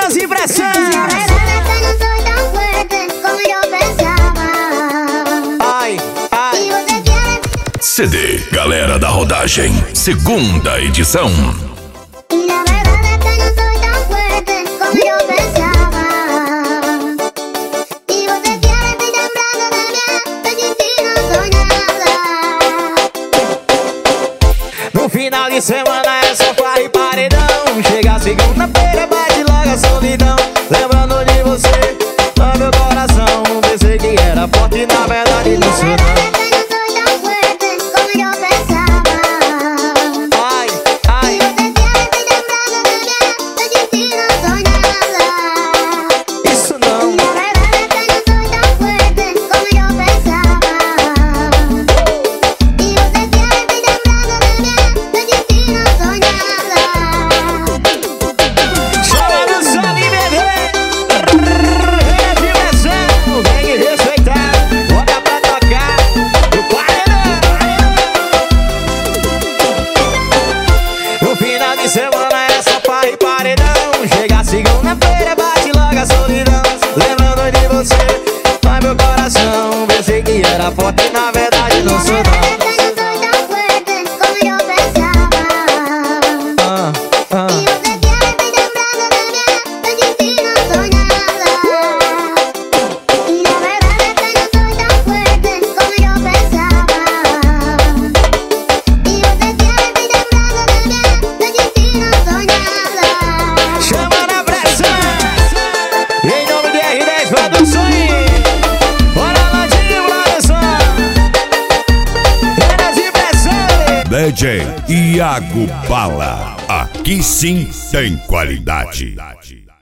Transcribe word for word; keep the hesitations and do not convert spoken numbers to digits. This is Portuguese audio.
Eras e pressão. Ai, ai. C D Galera da Rodagem, segunda edição. No final de semana é só farra e paredão. Chega segunda-feira, bate logo a solidão. Lembrando de você, no meu coração. Pensei que era forte, na verdade não sou não. Ai, ai. Isso não. Semana é só farra e paredão. Chega segunda-feira, bate logo a solidão. Lembrando de você, vai meu coração. Pensei que era forte, na verdade não sou não. Ah, ah. D J Iago Bala, aqui sim tem qualidade.